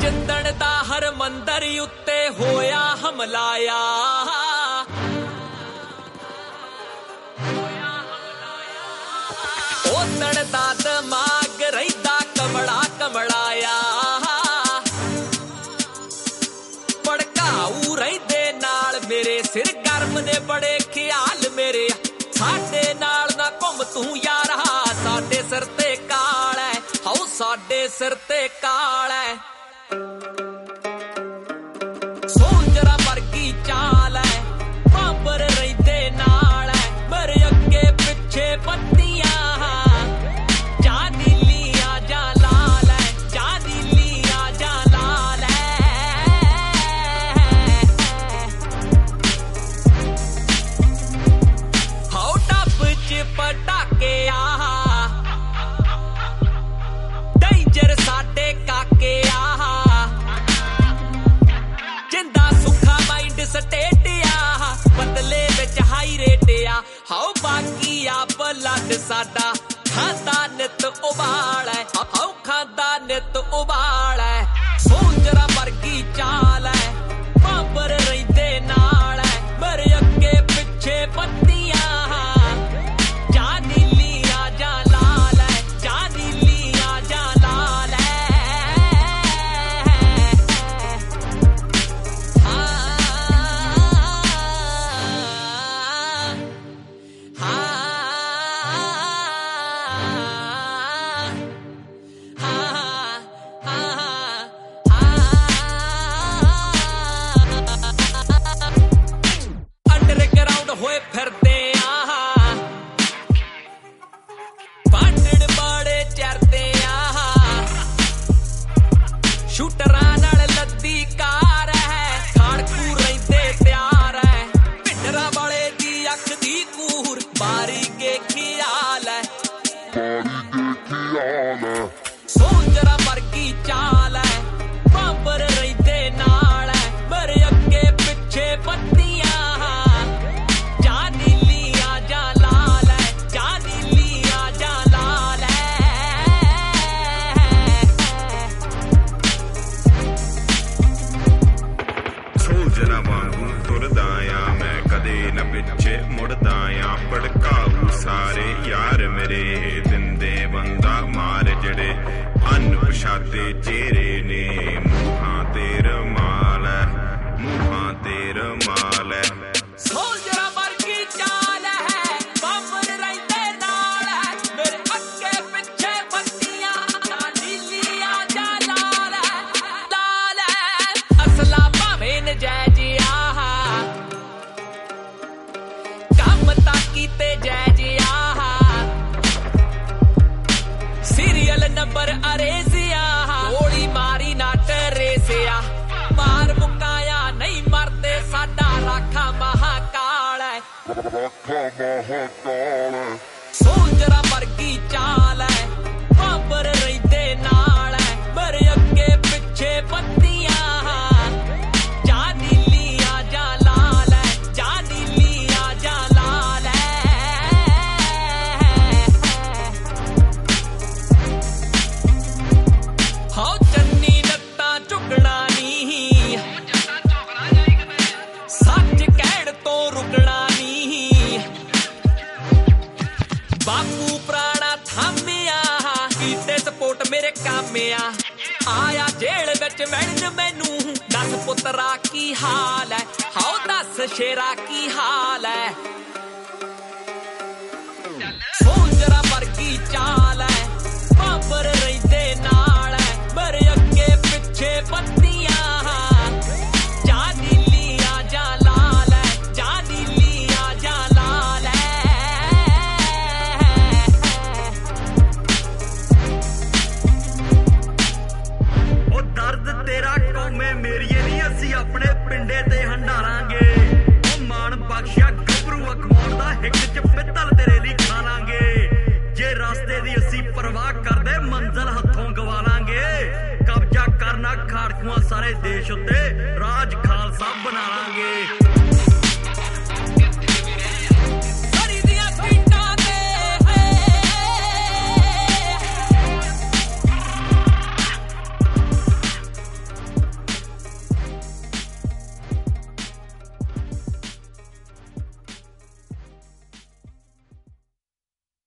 ਜਿੱਦਣ ਦਾ ਹਰਮੰਦਰ ਉੱਤੇ ਹੋਇਆ ਹਮਲਾਇਆ ਉਦਣ ਦਾ ਦਿਮਾਗ ਰਹਿੰਦਾ ਕਮਲਾ ਕਮਲਾਇਆ ਭੜਕਾਊ ਰਹਿੰਦੇ ਨਾਲ ਮੇਰੇ ਸਿਰ ਗਰਮ ਨੇ ਬੜੇ ਖਿਆਲ ਮੇਰੇ ਸਾਡੇ ਨਾਲ ਨਾ ਘੁੰਮ ਤੂੰ ਯਾਰਾ ਸਾਡੇ ਸਿਰ ਤੇ ਕਾਲ ਐ ਹਾਉ ਸਾਡੇ ਸਿਰ ਤੇ ਕਾਲ ਐ ਸੋਲਜਰਾਂ ਵਰਗੀ ਚਾਲ ਐ ਬਾਂਬਰ ਰਹਿੰਦੇ ਨਾਲ ਐ ਮੇਰੇ ਅੱਗੇ ਪਿੱਛੇ ਬੱਤੀਆਂ ਜਾਂ ਨੀਲੀਆਂ ਜਾਂ ਲਾਲ ਐ ਜਾਂ ਨੀਲੀਆਂ ਜਾਂ ਲਾਲ ਐ ਹਾਉ ਟੱਪ ਚ ਪਟਾਕੇ ਡੇਂਜਰ ਸਾਡੇ ਕਾਕੇ ਜਿੰਦਾ ਸੁੱਖਾ ਮਾਈਂਡ ਸਟੇਟ ਬਦਲੇ ਵਿੱਚ ਹਾਈ ਰੇਟ ਹਾਉ ਬਾਕੀ ਆ ਬਲੱਡ ਸਾਡਾ ਖਾਂਦਾ ਨਿਤ ਉਬਾਲ ਐ ਹਾਉ ਖਾਂਦਾ ਨਿਤ ਉਬਾਲ ਐ ਸੋਲਜਰਾਂ ਵਰਗੀ ਚਾਲ ਐ ਬਾਂਬਰ ਰਹਿੰਦੇ ਨਾਲ ਐ ਮੇਰੇ ਅੱਗੇ ਪਿੱਛੇ ਬੱਤੀਆਂ ਜਾਂ ਨੀਲੀਆਂ ਜਾਂ ਲਾਲ ਐ ਜਾਂ ਨੀਲੀਆਂ ਜਾਂ ਲਾਲ ਐ ਅੰਡਰਗਰਾਉਂਡ ਹੋਏ ਫਿਰਦੇ ਬਾਂਡੜ ਬਾੜੇ ਚਰਦੇ ਸ਼ੂਟਰਾਂ ਨਾਲ ਲੱਦੀ ਕਾਰ ਹੈ ਖਾੜਕੂ ਰਹਿੰਦੇ ਤਿਆਰ ਹੈ ਭਿੰਡਰਾਂ ਵਾਲੇ ਦੀ ਅੱਖ ਦੀ ਕੂਰ ਬਾਰੀ ਕੇ ਖਿਆਲ ਹੈ ਸੋਲਜਰਾਂ ਵਰਗੀ ਚਾਲ ਹੈ ਬਾਂਬਰ ਰਹਿੰਦੇ ਨਾਲ ਹੈ ਮੇਰੇ ਅੱਗੇ ਪਿੱਛੇ ਬੱਤੀਆਂ ਜਾਂ ਨੀਲੀਆਂ ਜਾਂ ਲਾਲ ਹੈ ਜਾਂ ਨੀਲੀਆਂ ਜਾਂ ਲਾਲ ਹੈ ਸੋਲਜਰਾਂ ਵਾਂਗੂ ਤੁਰਦਾ ਆਂ ਮੈਂ ਕਦੇ ਨਾ ਪਿੱਛੇ ਮੁੜਦਾ ਆਂ ਭੜਕਾਊ ਸਾਰੇ ਯਾਰ ਮੇਰੇ ਦਿੰਦੇ ਬੰਦਾ ਮਾਰ ਜਿਹੜੇ ਅਣਪਛਾਤੇ ਚਿਹਰੇ ਨੇ ਮੂੰਹਾਂ ਤੇ ਰਮਾਲ ਐ ਮੂੰਹਾਂ ਤੇ ਰਮਾਲ ਐ ਸੋਲਜਰਾਂ ਵਰਗੀ ਚਾਲ ਹੈ ਬਾਂਬਰ ਰਹਿੰਦੇ ਨਾਲ ਹੈ ਮੇਰੇ ਅੱਗੇ ਪਿੱਛੇ ਬੱਤੀਆਂ ਜਾਂ ਨੀਲੀਆਂ ਜਾਂ ਲਾਲ ਹੈ ਅਸਲਾ ਭਾਵੇਂ ਨਜਾਇਜ਼ ਕੰਮ ਤਾਂ ਕੀਤੇ ਜਾਇਜ਼ ਸੀਰੀਅਲ ਨੰਬਰ ਅਰੇਜ਼ਿਆ ਗੋਲੀ ਮਾਰੀ ਨਾ ਟਰੇਸਿਆ ਮਾਰ ਮੁਕਾਇਆ ਨਹੀਂ ਮਰਦੇ ਸਾਡਾ ਰਾਖਾ ਮਹਾਕਾਲ ਹੈ ਸੋਲਜਰਾਂ ਵਰਗੀ ਚਾਲ ਹੈ ਬਾਂਬਰ ਰਹਿੰਦੇ ਨਾਲ ਹੈ ਮੇਰੇ ਅੱਗੇ ਪਿੱਛੇ ਬੱਤੀਆਂ ਜਾਂ ਨੀਲੀਆਂ ਜਾਂ ਲਾਲ ਹੈ ਜਾਂ ਨੀਲੀਆਂ ਜਾਂ ਲਾਲ ਹੈ ਹਾਉ ਚੰਨੀ ਨੱਤਾਂ ਝੁਕਣਾ ਨਹੀਂ ਸੱਚ ਕਹਿਣ ਤੋਂ ਰੁਕਣਾ ਨਹੀਂ ਬਾਪੂ ਪੁਰਾਣਾ ਥਾਮਿਆ ਕੀਤੇ ਸਪੋਰਟ ਮੇਰੇ ਕਾਮਿਆ ਆਇਆ ਜੇਲ੍ਹ ਵਿੱਚ ਮਿਲਣ ਮੈਨੂੰ ਦੱਸ ਪੁੱਤਰਾ ਕੀ ਹਾਲ ਹੈ ਹਾਉ ਦੱਸ ਸ਼ੇਰਾ ਕੀ ਹਾਲ ਹੈ